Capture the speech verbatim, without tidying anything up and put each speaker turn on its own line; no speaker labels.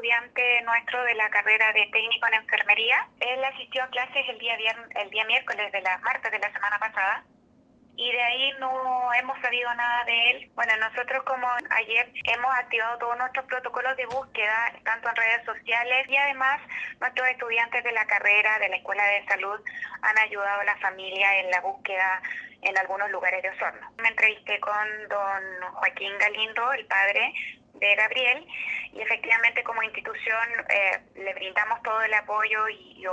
estudiante nuestro de la carrera de técnico en enfermería. Él asistió a clases el día, vier- el día miércoles de la martes de la semana pasada y de ahí no hemos sabido nada de él. Bueno, nosotros como ayer hemos activado todos nuestros protocolos de búsqueda, tanto en redes sociales y además nuestros estudiantes de la carrera, de la Escuela de Salud, han ayudado a la familia en la búsqueda en algunos lugares de Osorno. Me entrevisté con don Joaquín Galindo, el padre de Gabriel, y efectivamente como institución eh, le brindamos todo el apoyo y, y